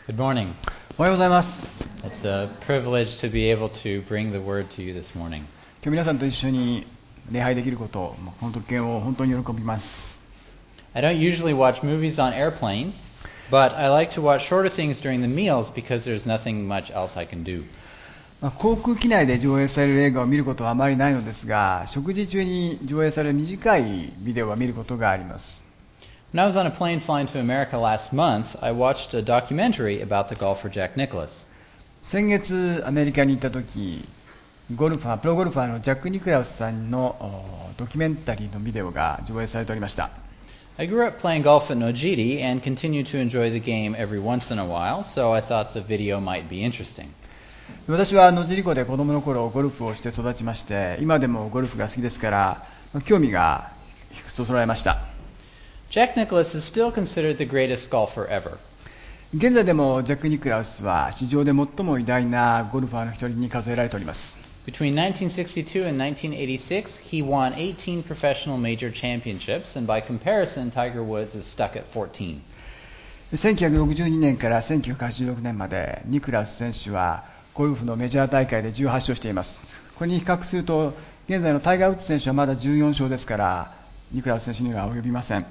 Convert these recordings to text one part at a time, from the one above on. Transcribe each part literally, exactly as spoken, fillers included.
Good morning. おはようございます。 It's a privilege to be able to bring the word to you this morning. 今日皆さんと一緒に礼拝できることを、この特権を本当に喜びます。 I don't usually watch movies on airplanes, but I like to watch shorter things during the meals because there's nothing much else I can do. まあ、航空機内で上映される映画を見ることはあまりないのですが、食事中に上映される短いビデオは見ることがあります。 When I was on a plane flying to America last month, I watched a documentary about the golfer Jack Nicklaus. 先月アメリカに行った時、ゴルファープロゴルファーのジャック・ニクラウスさんのドキュメンタリーのビデオが上映されておりました。 I grew up playing golf at Nojiri and continue to enjoy the game every once in a while, so I thought the video might be interesting. 私は野尻湖で子供の頃ゴルフをして育ちまして、今でもゴルフが好きですから興味がそそられました。 Jack Nicklaus is still considered the greatest golfer ever. 現在でもジャック・ニクラウスは史上で最も偉大なゴルファーの一人に数えられております。 Between nineteen sixty-two and nineteen eighty-six, he won eighteen professional major championships, and by comparison, Tiger Woods is stuck at fourteen. せんきゅうひゃくろくじゅうにねんからせんきゅうひゃくはちじゅうろくねんまでニクラウス選手はゴルフのメジャー大会でじゅうはち勝しています。これに比較すると現在のタイガー・ウッズ選手はまだじゅうよん勝ですからニクラウス選手には及びません。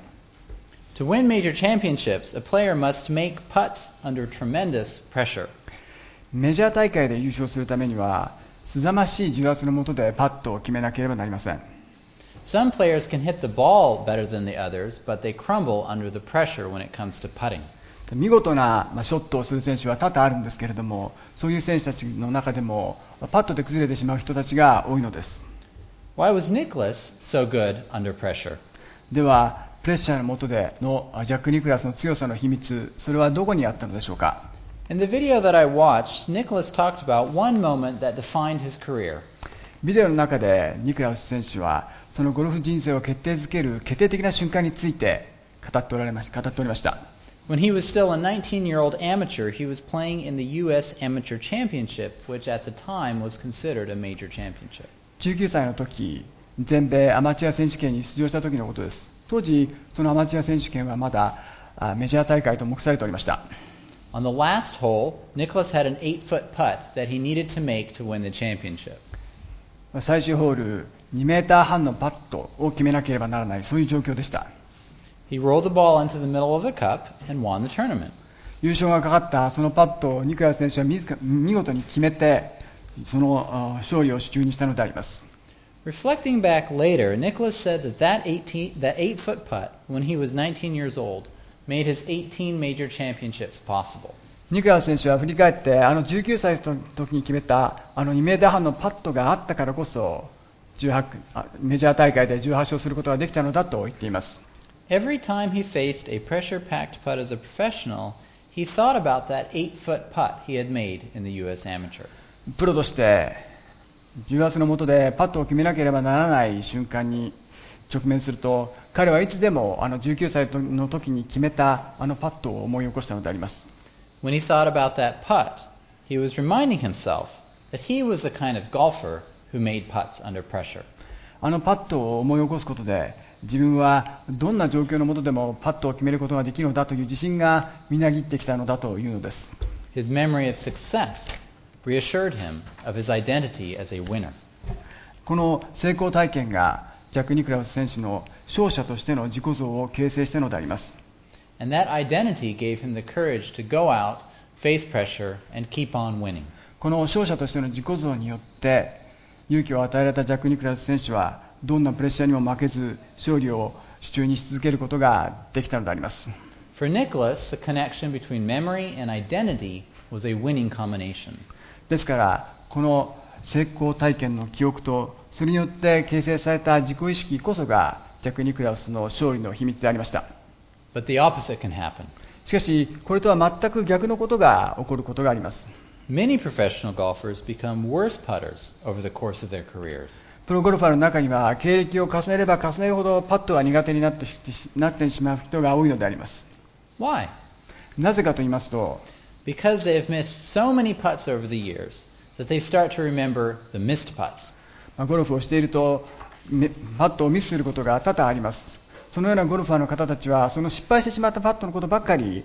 To win major championships, a player must make putts under tremendous pressure. メジャー大会で優勝するためにはすざましい重圧の下でパットを決めなければなりません。 Some players can hit the ball better than the others, but they crumble under the pressure when it comes to putting. 見事なショットをする選手は多々あるんですけれども、そういう選手たちの中でもパットで崩れてしまう人たちが多いのです。 Why was Nicklaus so good under pressure? ではプレッシャーの下でのジャック・ニクラウスの強さの秘密、それはどこにあったのでしょうか。 In the video that I watched, Nicklaus talked about one moment that defined his career. ビデオの中でニクラウス選手はそのゴルフ人生を決定づける決定的な瞬間について語っておられまし、語っておりました。 When he was still a nineteen-year-old amateur, he was playing in the U S Amateur Championship, which at the time was considered a major championship. じゅうきゅうさいの時、全米アマチュア選手権に出場した時のことです。当時そのアマチュア選手権はまだメジャー大会と目されておりました。 On the last hole, Nicklaus had an eight-foot putt that he needed to make to win the championship. 最終ホールにメーター半のパットを決めなければならない、そういう状況でした。 He rolled the ball into the middle of the cup and won the tournament. 優勝がかかったそのパットをニクラウス選手は自ら見事に決めてその勝利を手中にしたのであります。 Reflecting back later, Nicklaus said that that, eighteen, that eight-foot putt, when he was nineteen years old, made his eighteen major championships possible. ニクラウス選手は振り返ってあのじゅうきゅうさいの時に決めたあのにメーター半のパットがあったからこそじゅうはちメジャー大会でじゅうはち勝することができたのだと言っています。 Every time he faced a pressure-packed putt as a professional, he thought about that eight-foot putt he had made in the U S Amateur. プロとして重圧の下でパットを決めなければならない瞬間に直面すると彼はいつでもあのじゅうきゅうさいの時に決めたあのパットを思い起こしたのであります。 When he thought about that putt, he was reminding himself that he was the kind of golfer who made putts under pressure. あのパットを思い起こすことで自分はどんな状況の下でもパットを決めることができるのだという自信がみなぎってきたのだというのです。 His memory of success reassured him of his identity as a winner. この成功体験がジャック・ニクラウス選手の勝者としての自己像を形成したのであります。 And that identity gave him the courage to go out, face pressure, and keep on winning. この勝者としての自己像によって勇気を与えられたジャック・ニクラウス選手はどんなプレッシャーにも負けず勝利を手中にし続けることができたのであります。 For Nicklaus, the connection between memory and identity was a winning combination. ですからこの成功体験の記憶とそれによって形成された自己意識こそがジャック・ニクラウスの勝利の秘密でありました。 But the opposite can happen. しかしこれとは全く逆のことが起こることがあります。 Many professional golfers become worse putters over the course of their careers. プロゴルファーの中には経歴を重ねれば重ねるほどパットが苦手になってし、なってしまう人が多いのであります。 Why? なぜかと言いますと Because they have missed so many putts over the years that they start to remember the missed putts. ゴルフをしているとパットをミスすることが多々あります。そのようなゴルファーの方たちはその失敗してしまったパットのことばっかり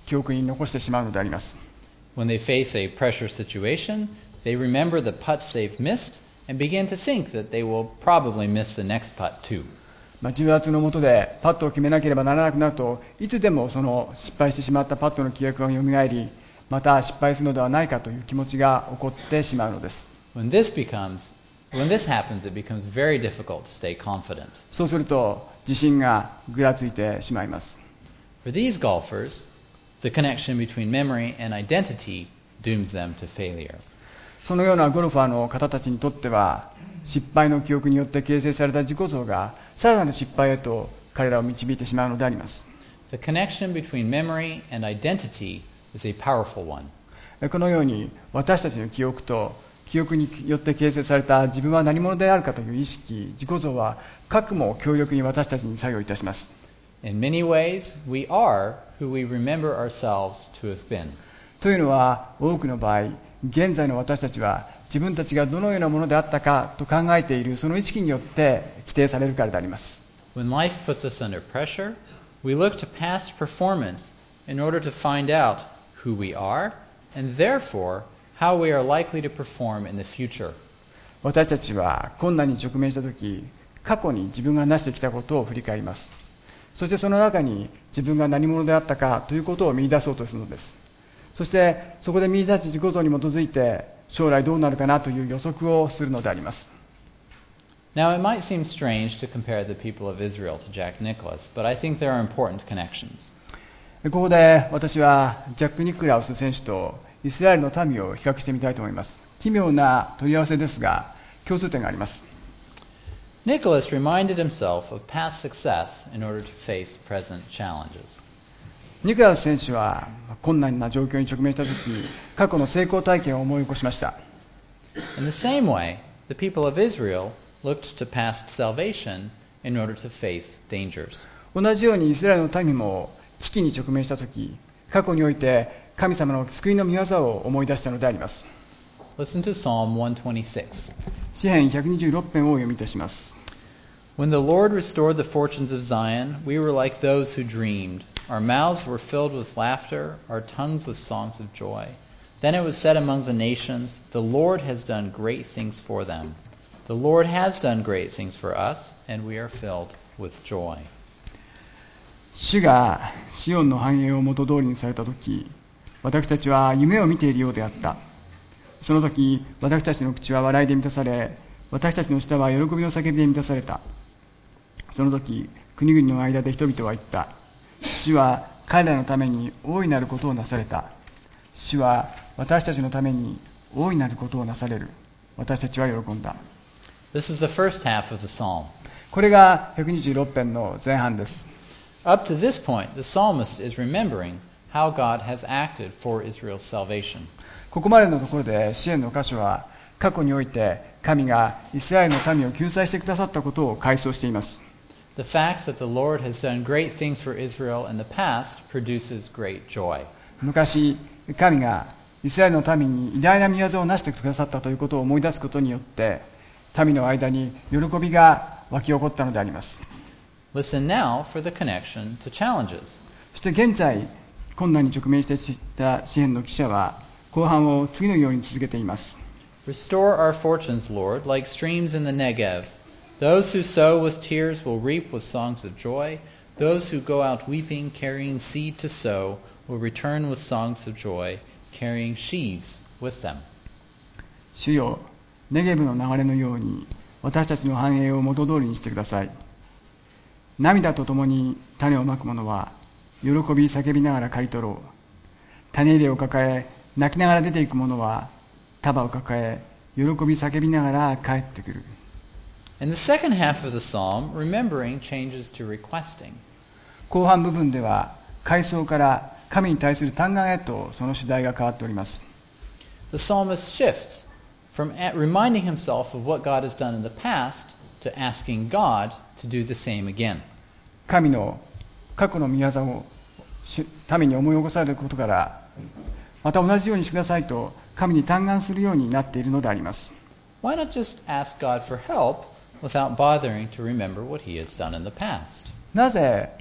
記憶に残してしまうのであります。 When they face a pressure situation, they remember the putts they've missed and begin to think that they will probably miss the next putt too. まあ、重圧の下でパットを決めなければならなくなると、いつでもその失敗してしまったパットの記憶がよみがえり、また失敗するのではないかという気持ちが起こってしまうのです。 When this becomes, when this happens, it becomes very difficult to stay confident. そうすると自信がぐらついてしまいます。 For these golfers, the connection between memory and identity dooms them to failure. そのようなゴルファーの方たちにとっては、失敗の記憶によって形成された自己像がさらなる失敗へと彼らを導いてしまうのであります。 The connection between memory and identity is a powerful one. このように私たちの記憶と記憶によって形成された自分は何者であるかという意識、自己像は核も強力に私たちに作用いたします。 In many ways, we are who we remember ourselves to have been. というのは、多くの場合、現在の私たちは自分たちがどのようなものであったかと考えているその意識によって規定されるからであります。 When life puts us under pressure, we look to past performance in order to find out who we are and therefore how we are likely to perform in the future. 私たちは困難に直面したとき、過去に自分が成してきたことを振り返ります。そしてその中に自分が何者であったかということを見出そうとするのです。そしてそこで見出し自己像に基づいて将来どうなるかなという予測をするのであります。 Now it might seem strange to compare the people of Israel to Jack Nicklaus, but I think there are important connections. ここで私はジャック・ニクラウス選手とイスラエルの民を比較してみたいと思います。奇妙な取り合わせですが共通点があります。 Nicholas reminded himself of past success in order to face present challenges. ニクラウス選手は困難な状況に直面したとき、過去の成功体験を思い起こしました。 In the same way, the people of Israel looked to past salvation in order to face dangers. 同じようにイスラエルの民も危機に直面したとき、過去において神様の救いの御業を思い出したのであります。 Listen to Psalm one twenty-six. 詩編ひゃくにじゅうろく編をお読みいたします。 When the Lord restored the fortunes of Zion, we were like those who dreamed. Our mouths were filled with laughter, our tongues with songs of joy. Then it was said among the nations, The Lord has done great things for them. The Lord has done great things for us, and we are filled with joy. 主がシオンの繁栄を元通りにされたとき、私たちは夢を見ているようであった。その時、私たちの口は笑いで満たされ、私たちの舌は喜びの叫びで満たされた。その時、国々の間で人々は言った。主は彼らのために大いなることをなされた。主は私たちのために大いなることをなされる。私たちは喜んだ。 This is the first half of the psalm. これがひゃくにじゅうろく編の前半です。 Up to this point, the psalmist is remembering how God has acted for Israel's salvation. ここまでのところで詩篇の箇所は過去において神がイスラエルの民を救済してくださったことを回想しています。 The fact that the Lord has done great things for Israel in the past produces great joy. 昔、神がイスラエルの民に偉大な御業をなしてくださったということを思い出すことによって、民の間に喜びが湧き起こったのであります。 Listen now for the connection to challenges. そして現在、困難に直面していた詩篇の記者は、後半を次のように続けています。 Restore our fortunes, Lord, like streams in the Negev. Those who sow with tears will reap with songs of joy. Those who go out weeping, carrying seed to sow, will return with songs of joy, carrying sheaves with them. 主よ、ネゲブの流れのように私たちの繁栄を元通りにしてください。涙とともに種をまく者は喜び叫びながら刈り取ろう。種入れを抱え泣きながら出ていく者は束を抱え喜び叫びながら帰ってくる。 In the second half of the psalm, remembering changes to requesting. 後半部分では回想から神に対する嘆願へとその主題が変わっております。 The psalmist shifts from reminding himself of what God has done in the past to asking God to do the same again. 神の過去の御業を民に思い起こされることからまた同じようにしてくださいと神に嘆願するようになっているのであります。 Why not just ask God for help without bothering to remember what He has done in the past? なぜ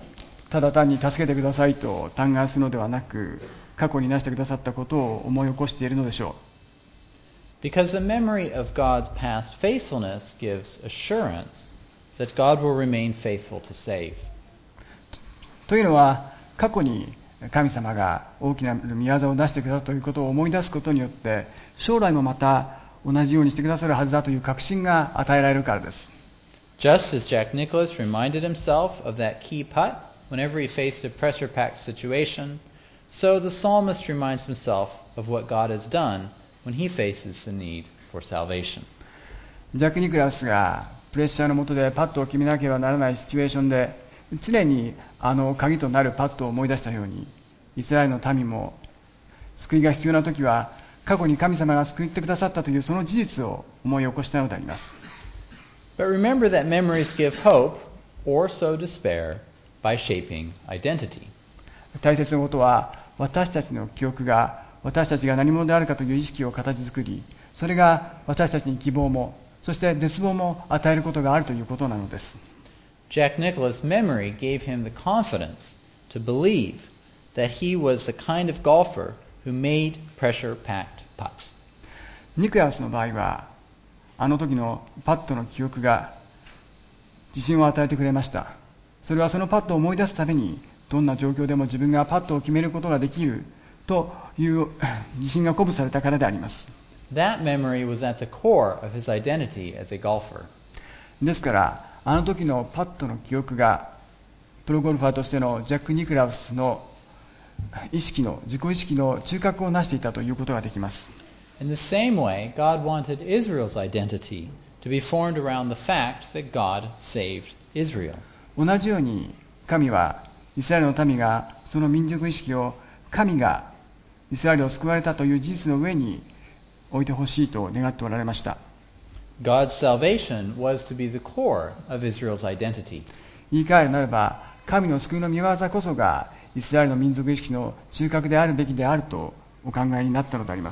ただ単に助けてくださいと嘆願するのではなく、過去になしてくださったことを思い起こしているのでしょう。 Because the memory of God's past faithfulness gives assurance that God will remain faithful to save. というのは、過去に神様が大きな御業を出してくださったということを思い出すことによって、将来もまた同じようにしてくださるはずだという確信が与えられるからです。 Just as Jack Nicklaus reminded himself of that key putt whenever he faced a pressure-packed situation, so the psalmist reminds himself of what God has done when he faces the need for salvation. ジャック・ニクラウスがプレッシャーの下でパットを決めなければならないシチュエーションで常にあの鍵となるパットを思い出したように、イスラエルの民も救いが必要な時は過去に神様が救ってくださったというその事実を思い起こしたのであります。 But remember that memories give hope or sow despair by shaping identity. 大切なことは、私たちの記憶が私たちが何者であるかという意識を形作り、それが私たちに希望もそして絶望も与えることがあるということなのです。 Jack Nicklaus' memory gave him the confidence to believe that he was the kind of golfer who made pressure-packed putts. ニクラウスの場合は、あの時のパットの記憶が自信を与えてくれました。それはそのパットを思い出すために、どんな状況でも自分がパットを決めることができるという自信が鼓舞されたからであります。 That memory was at the core of his identity as a golfer. ですから、あの時のパットの記憶がプロゴルファーとしてのジャック・ニクラウスの意識の自己意識の中核を成していたということができます。 In the same way, God wanted Israel's identity to be formed around the fact that God saved Israel. 同じように神はイスラエルの民がその民族意識を神がイスラエルを救われたという事実の上に置いてほしいと願っておられました。 God's salvation was to be the core of Israel's identity. 言い換えるならば、神の救いの御業こそがイスラエルの民族意識の中核であるべきであるとお考えになったのであります。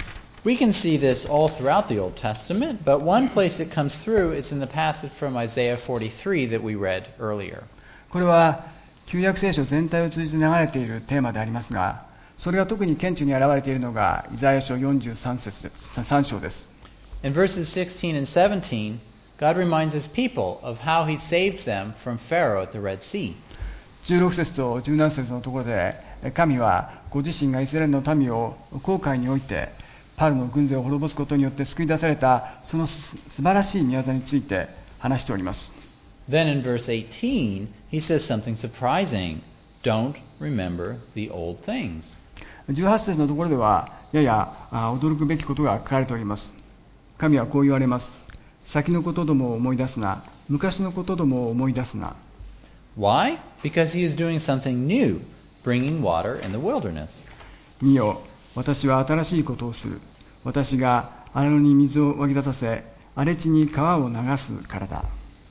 We can see this all throughout the Old Testament, but one place it comes through is in the passage from Isaiah forty-three that we read earlier. これは旧約聖書全体を通じて流れているテーマでありますが、それが特に顕著に現れているのがイザヤ書よんじゅうさん節さん章です。 In verses sixteen and seventeen, God reminds his people of how he saved them from Pharaoh at the Red Sea. じゅうろく節とじゅうなな節のところで、神はご自身がイスラエルの民を紅海においてパルの軍勢を滅ぼすことによって救い出されたその素晴らしい御業について話しております。 Then in verse eighteen, he says something surprising. Don't remember the old things. じゅうはち節のところではやや驚くべきことが書かれております。神はこう言われます。先のことどもを思い出すな、昔のことどもを思い出すな。 Why? Because he is doing something new, bringing water in the wilderness. 見よ、私は新しいことをする。私が荒野に水を湧き出させ、荒れ地に川を流すからだ。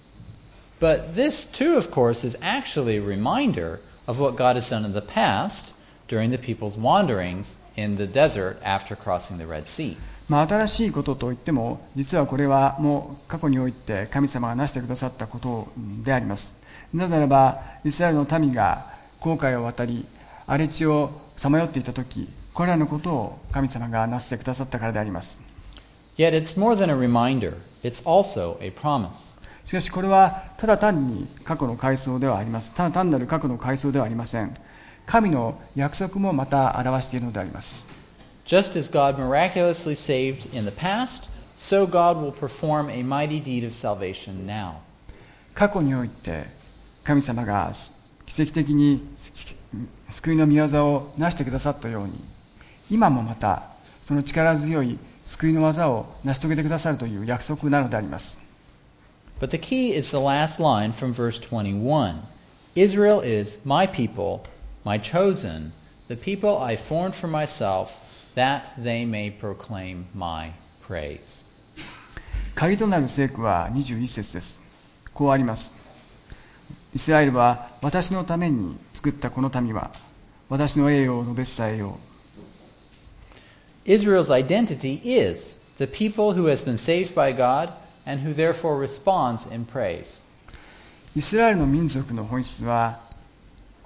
But this too, of course, is actually a reminder of what God has done in the past during the people's wanderings in the desert after crossing the Red Sea. まあ、新しいことといっても、実はこれはもう過去において神様がなしてくださったことであります。なぜならば、イスラエルの民が紅海を渡り、荒れ地をさまよっていたとき、これらのことを神様がなしてくださったからであります。 Yet it's more than a reminder. It's also a promise. しかしこれはただ単に過去の回想ではあります。ただ単なる過去の回想ではありません。神の約束もまた表しているのであります。 Just as God miraculously saved in the past, so God will perform a mighty deed of salvation now. 過去において神様が奇跡的に救いの御業をなしてくださったように、今もまたその力強い救いの技を成し遂げてくださるという約束なのであります。 But the key is the last line from verse twenty-one. Israel is my people, my chosen, the people I formed for myself, that they may proclaim my praise. 鍵となる聖句はにじゅういち節です。こうあります。イスラエルは私のために作ったこの民は私の栄誉を述べ伝えよう。 Israel's identity is the people who has been saved by God and who therefore responds in praise. イスラエルの民族の本質は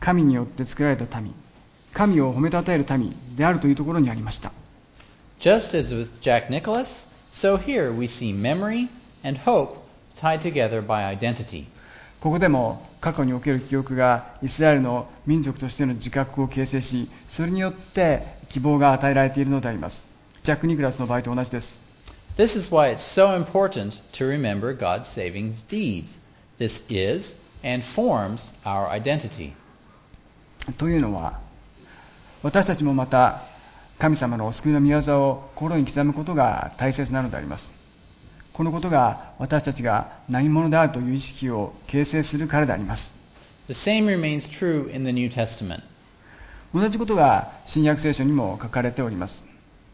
神によって作られた民、神を褒めたたえる民であるというところにありました。 Just as with Jack Nicklaus, so here we see memory and hope tied together by identity. ここでも過去における記憶がイスラエルの民族としての自覚を形成し、それによって希望が与えられているのであります。ジャック・ニクラスの場合と同じです。 This is why it's so important to remember God's saving deeds. This is and forms our identity. というのは、私たちもまた神様のお救いの御業を心に刻むことが大切なのであります。このことが私たちが何者であるという意識を形成するからであります。 The same remains true in the New Testament. 同じことが新約聖書にも書かれております。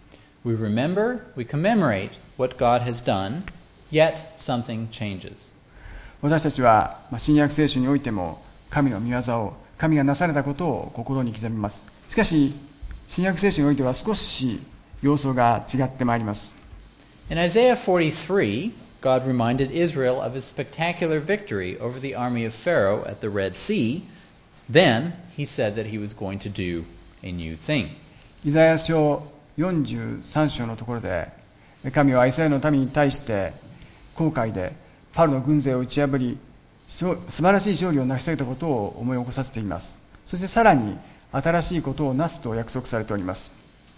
We remember, we commemorate what God has done, yet something changes. 私たちは新約聖書においても神の御業を、神がなされたことを心に刻みます。しかし新約聖書においては少し様相が違ってまいります。 In Isaiah forty-three, God reminded Israel of his spectacular victory over the army of Pharaoh at the Red Sea. Then he said that he was going to do a new thing. イザヤ書よんじゅうさん章のところで、神はイスラエルの民に対して紅海でパロの軍勢を打ち破り、素晴らしい勝利を成し遂げたことを思い起こさせています。そしてさらに新しいことをなすと約束されております。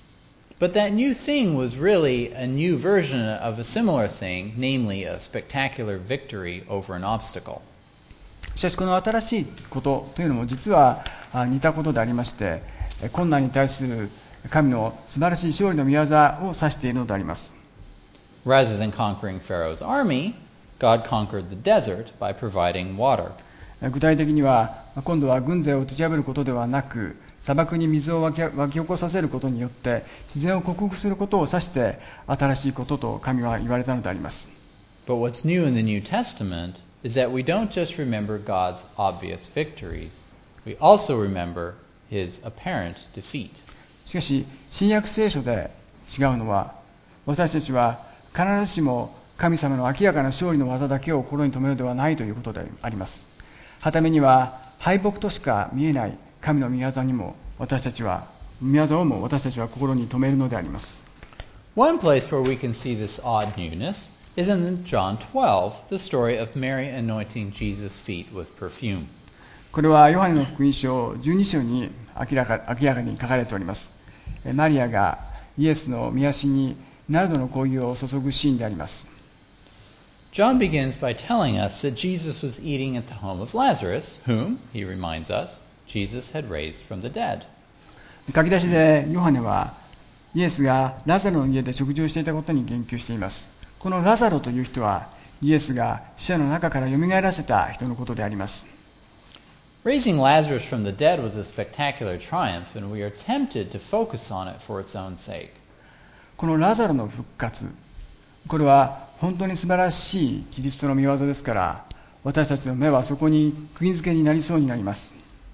But that new thing was really a new version of a similar thing, namely a spectacular victory over an obstacle. しかしこの新しいことというのも実は似たことでありまして、困難に対する神の素晴らしい勝利の御業を指しているのであります。 Rather than conquering Pharaoh's army, God conquered the desert by providing water. 具体的には今度は軍勢を打ち破ることではなく、砂漠に水を湧き、湧き起こさせることによって自然を克服することを指して新しいことと神は言われたのであります。 But what's new in the New Testament is that we don't just remember God's obvious victories, we also remember his apparent defeat. しかし新約聖書で違うのは、私たちは必ずしも神様の明らかな勝利の技だけを心に留めるのではないということであります。はためには敗北としか見えない神の御業にも私たちは御業をも私たちは心に留めるのであります。 One place where we can see this odd newness is in John twelve, the story of Mary anointing Jesus' feet with perfume. これはヨハネの福音書じゅうに章に明らか、明らかに書かれております。マリアがイエスの御足にナルドの香油を注ぐシーンであります。 John begins by telling us that Jesus was eating at the home of Lazarus, whom, he reminds us, Jesus had raised from the dead. 書き出しでヨハネはイエスがラザロの家で食事をしていたことに言及しています。このラザロという人はイエスが死者の中から蘇らせた人のことであります。 Raising Lazarus from the dead was a spectacular triumph, and we are tempted to focus on it for its own sake. このラザロの復活、これは本当に素晴らしいキリストの御業ですから、私たちの目はそこに釘付けになりそうになります。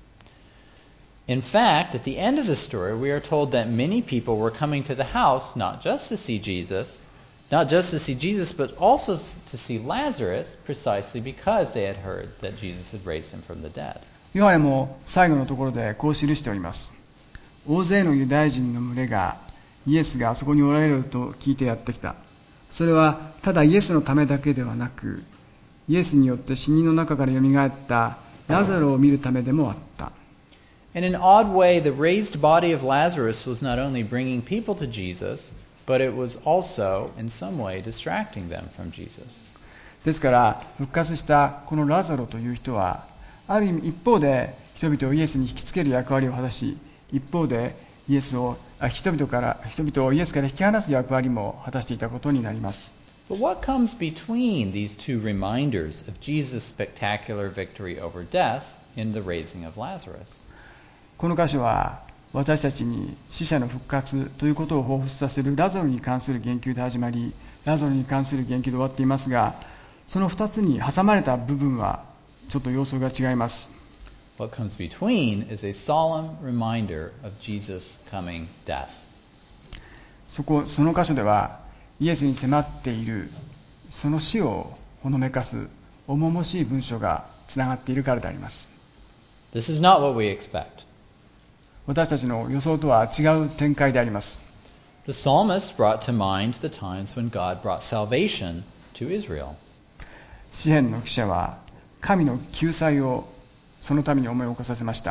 In fact, at the end of the story, we are told that many people were coming to the house not just to see Jesus, not just to see Jesus, but also to see Lazarus, precisely because they had heard that Jesus had raised him from the dead. ヨハネも最後のところでこう記しております。大勢のユダヤ人の群れがイエスがあそこにおられると聞いてやってきた。それはただイエスのためだけではなく、イエスによって死人の中からよみがえったラザロを見るためでもあった。 In an odd way, the raised body of Lazarus was not only bringing people to Jesus, but it was also, in some way, distracting them from Jesus. ですから復活したこのラザロという人は、ある意味一方で人々をイエスに引きつける役割を果たし、一方でイエスを人々から人々をイエスから引き離す役割も果たしていたことになります。 But what comes between these two reminders of Jesus' spectacular victory over death in the raising of Lazarus? この箇所は私たちに死者の復活ということを彷彿させるラザロに関する言及で始まり、ラザロに関する言及で終わっていますが、その二つに挟まれた部分はちょっと様相が違います。 What comes between is a solemn reminder of Jesus' coming death. そこ、その箇所ではイエスに迫っているその死をほのめかす重々しい文章がつながっているからであります。 This is not what we expect. 私たちの予想とは違う展開であります。 The psalmist brought to mind the times when God brought salvation to Israel. 詩篇の記者は神の救済をそのために思い起こさせました。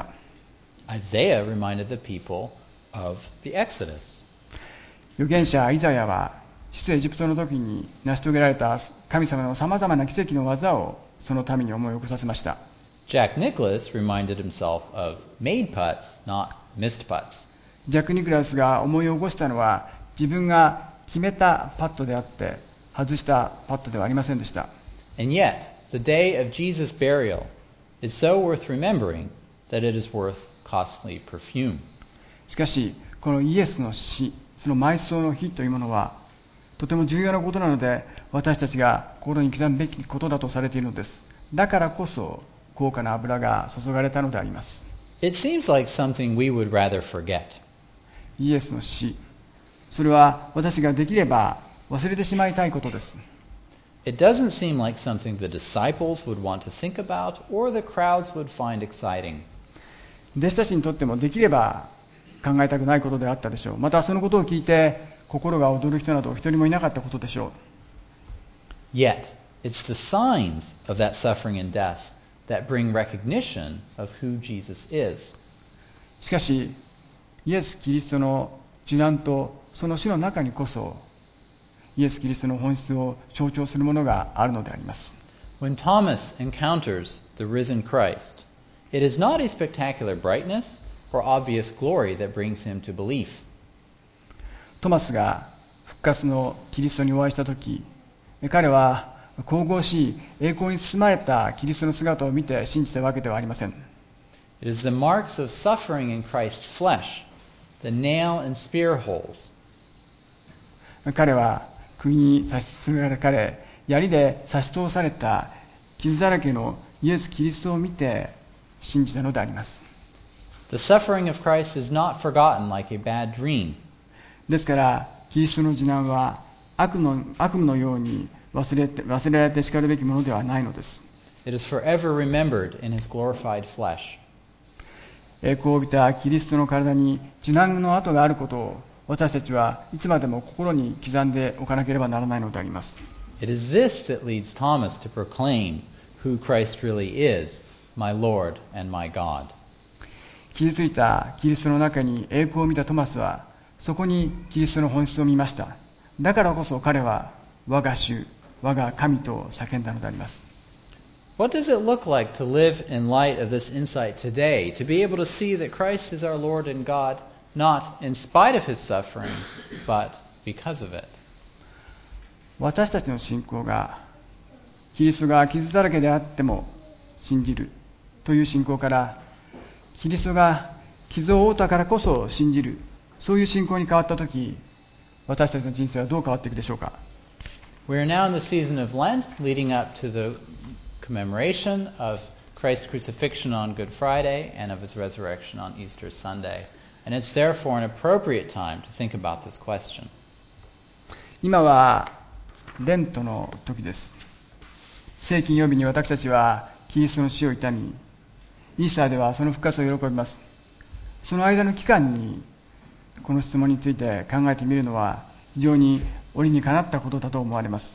Isaiah reminded the people of the Exodus. 預言者イザヤは出エジプトの時に成し遂げられた神様のさまざまな奇跡の技をそのために思い起こさせました。 Jack Nicklaus reminded himself of made putts, not missed putts. ジャック・ニクラスが思い起こしたのは自分が決めたパットであって外したパットではありませんでした。 And yet, the day of Jesus' burial is so worth remembering that it is worth costly perfume. しかしこのイエスの死、その埋葬の日というものはとても重要なことなので私たちが心に刻むべきことだとされているのです。だからこそ高価な油が注がれたのであります。 It seems like something we would rather forget. イエスの死、それは私ができれば忘れてしまいたいことです。 It doesn't seem like something the disciples would want to think about or the crowds would find exciting. 弟子たちにとってもできれば考えたくないことであったでしょう。またそのことを聞いて心が躍る人など一人もいなかったことでしょう。Yet, it's the signs of that suffering and death that bring recognition of who Jesus is. しかし、イエス・キリストの受難とその死の中にこそ、イエス・キリストの本質を象徴するものがあるのであります。 When Thomas encounters the risen Christ, it is not a spectacular brightness or obvious glory that brings him to belief. トマスが復活のキリストにお会いしたとき、彼は神々しい栄光に包まれたキリストの姿を見て信じたわけではありません。 It is the marks of suffering in Christ's flesh, the nail and spear holes. 彼は釘に刺しつかれ、槍で刺し通された傷だらけのイエス・キリストを見て信じたのであります。 The suffering of Christ is not forgotten like a bad dream. ですから、キリストの受難は悪の、悪夢のように忘れて、忘れられてしかるべきものではないのです。 It is forever remembered in his glorified flesh. 栄光を帯びたキリストの体に受難の跡があることを私たちはいつまでも心に刻んでおかなければならないのであります。 It is this that leads Thomas to proclaim who Christ really is, my Lord and my God. 傷ついたキリストの中に栄光を見たトマスはそこにキリストの本質を見ました。だからこそ彼は我が主、我が神と叫んだのであります。 What does it look like to live in light of this insight today, to be able to see that Christ is our Lord and God, not in spite of his suffering, but because of it? 私たちの信仰がキリストが傷だらけであっても信じるという信仰からキリストが傷を負ったからこそ信じる、そういう信仰に変わったとき、私たちの人生はどう変わっていくでしょうか。 We are now in the season of Lent, leading up to the commemoration of Christ's crucifixion on Good Friday and of his resurrection on Easter Sunday. And it's therefore an appropriate time to think about this question. 今はレントの時です。聖金曜日に私たちはキリストの死を悼み、イースターではその復活を喜びます。その間の期間にこの質問について考えてみるのは非常に折にかなったことだと思われます。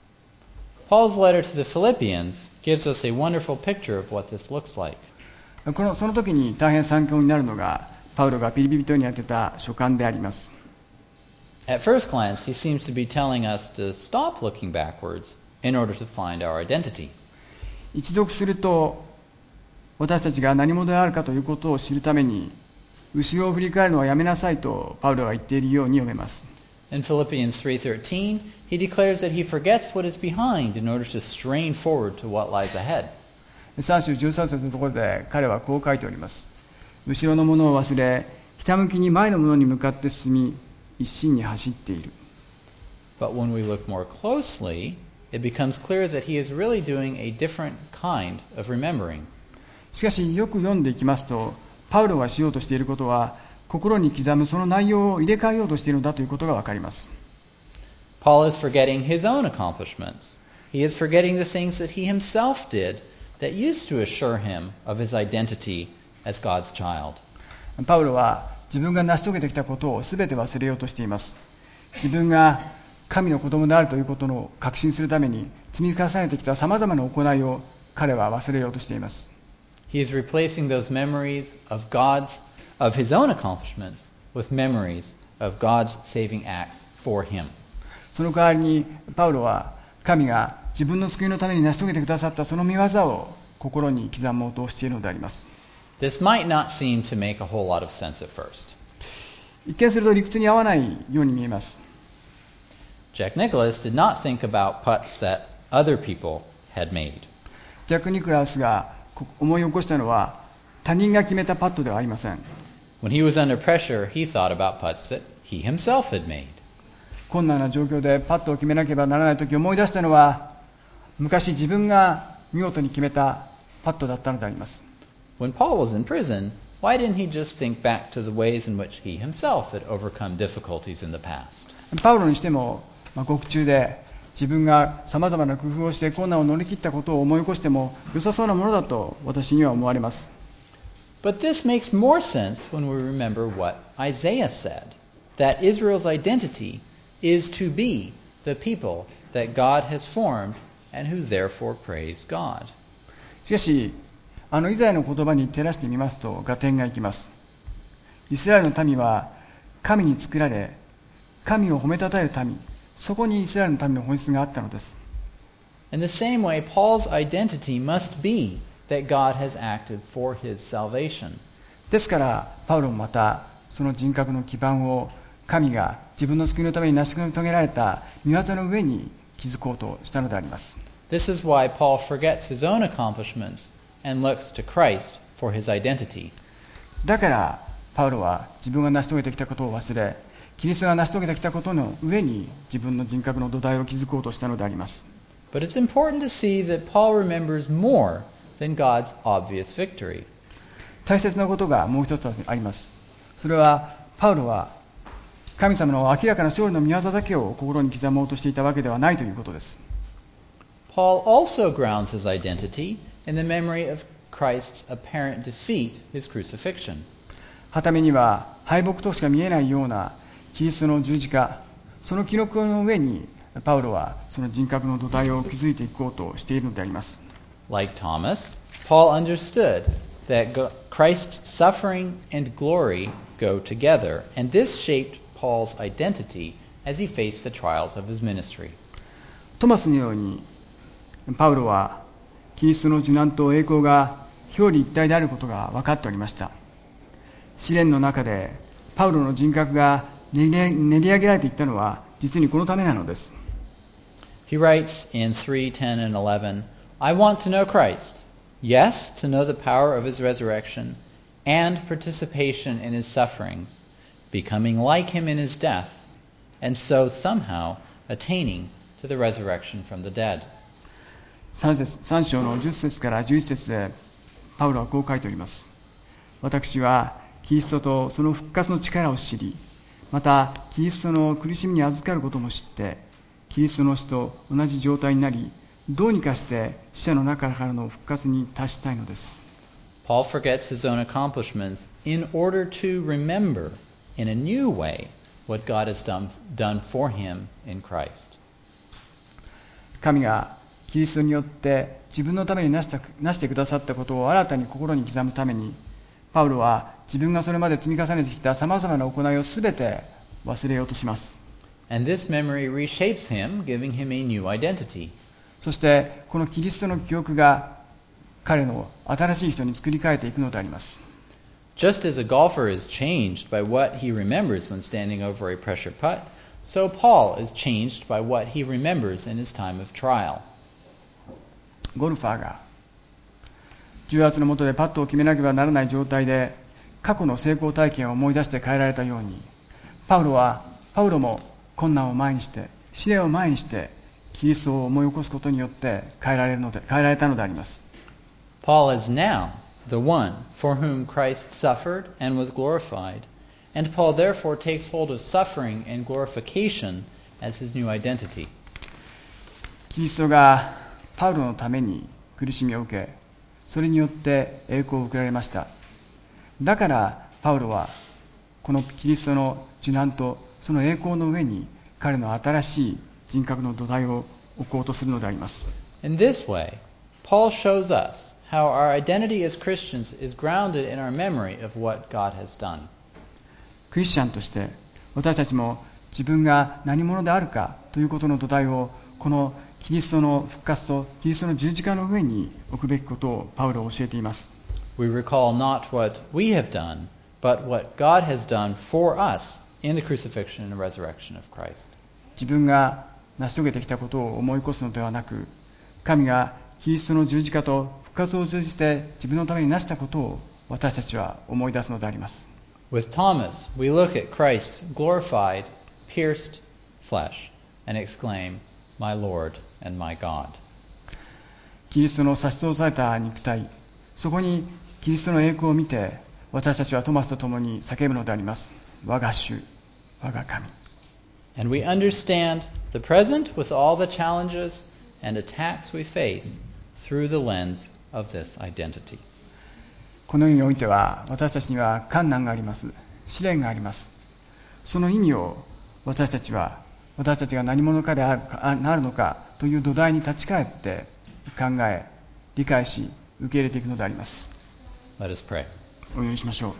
Paul's letter to the Philippians gives us a wonderful picture of what this looks like. このその時に大変参考になるのがパウロがピリピ人に宛てた書簡であります。 At first glance, he seems to be telling us to stop looking backwards in order to find our identity. 一読すると私たちが何者であるかということを知るために後ろを振り返るのはやめなさいとパウロが言っているように読めます。 In Philippians three thirteen, he declares that he forgets what is behind in order to strain forward to what lies ahead. さん章じゅうさん節のところで彼はこう書いております。後ろのものを忘れ、ひたむきに前のものに向かって進み、一心に走っている。 But when we look more closely, it becomes clear that he is really doing a different kind of remembering. しかしよく読んでいきますと、パウロがしようとしていることは、心に刻むその内容を入れ替えようとしているのだということがわかります。 Paul is forgetting his own accomplishments. He is forgetting the things that he himself did that used to assure him of his identity as God's child. パウロは自分が成し遂げてきたことを全て忘れようとしています。自分が神の子供であるということを確信するために積み重ねてきたさまざまな行いを彼は忘れようとしています。 He is replacing those memories of God's, of his own accomplishments with memories of God's saving acts for him. その代わりにパウロは神が自分の救いのために成し遂げてくださったその御業を心に刻もうとしているのであります。 This might not seem to make a whole lot of sense at first. 一見すると理屈に合わないように見えます。 Jack Nicklaus did not think about putts that other people had made. ジャック・ニクラウスが思い起こしたのは他人が決めたパットではありません。 When he was under pressure, he thought about putts that he himself had made. 困難な状況でパットを決めなければならないとき思い出したのは昔自分が見事に決めたパットだったのであります。 When Paul was in prison, why didn't he just think back to the ways in which he himself had overcome difficulties in the past? パウロにしても、まあ、獄中で自分がさまざまな工夫をして困難を乗り切ったことを思い起こしても良さそうなものだと私には思われます。 But this makes more sense when we remember what Isaiah said, that Israel's identity is to be the people that God has formed and who therefore praise God. しかし、あのイザヤの言葉に照らしてみますと合点がいきます。イスラエルの民は神に作られ、神を褒めたたえる民、そこにイスラエルの民の本質があったのです。 In the same way, Paul's identity must be that God has acted for his salvation. ですから、パウロもまたその人格の基盤を神が自分の救いのために成し遂げられた御業の上に築こうとしたのであります。 This is why Paul forgets his own accomplishments and looks to Christ for his identity. だからパウロは自分が成し遂げてきたことを忘れ、キリストが成し遂げてきたことの上に自分の人格の土台を築こうとしたのであります。 But it's important to see that Paul remembers more than God's obvious victory. 大切なことがもう一つあります。それはパウロは神様の明らかな勝利の御業だけを心に刻もうとしていたわけではないということです。 Paul also grounds his identity in the memory of Christ's apparent defeat, his crucifixion. はためには敗北としか見えないようなキリストの十字架、その記録の上にパウロはその人格の土台を築いていこうとしているのであります。 Like Thomas, Paul understood that Christ's suffering and glory go together, and this shaped Paul's identity as he faced the trials of his ministry. トマスのようにパウロはキリストの受難と栄光が表裏一体であることが分かっておりました。試練の中でパウロの人格が練り上げられていったのは実にこのためなのです。 He writes in three ten and eleven, I want to know Christ, yes, to know the power of his resurrection and participation in his sufferings, becoming like him in his death, and so somehow attaining to the resurrection from the dead. さん章のじゅっ節からじゅういち節でパウロはこう書いております。私はキリストとその復活の力を知り、またキリストの苦しみに預かることも知って、キリストの死と同じ状態になり、どうにかして死者の中からの復活に達したいのです。 Paul forgets his own accomplishments in order to remember in a new way what God has done, done for him in Christ. 神がキリストによって自分のためになした、なしてくださったことを新たに心に刻むために、パウロは自分がそれまで積み重ねてきたさまざまな行いをすべて忘れようとします。 And this memory reshapes him, giving him a new identity. そしてこのキリストの記憶が彼の新しい人に作り変えていくのであります。 Just as a golfer is changed by what he remembers when standing over a pressure putt, so Paul is changed by what he remembers in his time of trial. ゴルファーが重圧の下でパットを決めなければならない状態で過去の成功体験を思い出して変えられたように、パウロはパウロも困難を前にして試練を前にしてキリストを思い起こすことによって変えられるので変えられたのであります。 Paul is now the one for whom Christ suffered and was glorified, and Paul therefore takes hold of suffering and glorification as his new identity. キリストがパウロのために苦しみを受け、 それによって栄光を受けられました。だからパウロはこのキリストの受難とその栄光の上に彼の新しい人格の土台を置こうとするのであります。 In this way, Paul shows us how our identity as Christians is grounded in our memory of what God has done. クリスチャンとして私たちも自分が何者であるかということの土台をこのキリストの復活とキリストの十字架の上に置くべきことをパウロは教えています。 We recall not what we have done, but what God has done for us in the crucifixion and resurrection of Christ. 自分が成し遂げてきたことを思い起こすのではなく、神がキリストの十字架と復活を通じて自分のために成したことを私たちは思い出すのであります。 With Thomas, we look at Christ's glorified, pierced flesh and exclaim, My Lord and my God. キリストの差し通された肉体、そこにキリストの栄光を見て、私たちはトマスと共に叫ぶのであります。我が主、我が神。 And we understand the present with all the challenges and attacks we face through the lens of this identity. この世においては私たちには困難があります。試練があります。その意味を私たちは私たちが何者かであるかなるのかという土台に立ち返って考え、理解し、受け入れていくのであります。 Let us pray. お祈りしましょ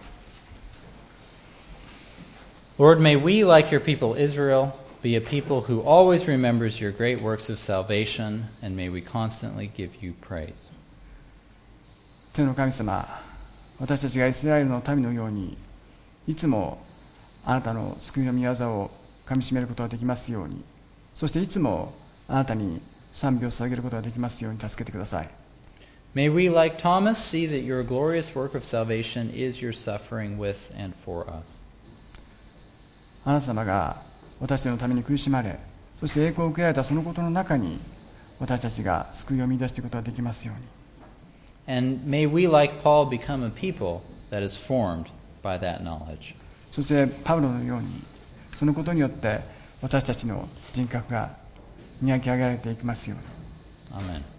う。 Lord, may we, like your people Israel, be a people who always remembers your great works of salvation, and may we constantly give you praise. 天の神様、私たちがイスラエルの民のように、いつもあなたの救いの御業をかみしめることができますように、そしていつもあなたに賛美を捧げることができますように助けてください。 May we, like Thomas, see that your glorious work of salvation is your suffering with and for us. あなた様が私たちのために苦しまれ、そして栄光を受けられたそのことの中に、私たちが救いを見出していくことができますように。 And may we, like Paul, become a people that is formed by that knowledge. そしてパウロのように、そのことによって私たちの人格が磨き上げられていきますように。 Amen.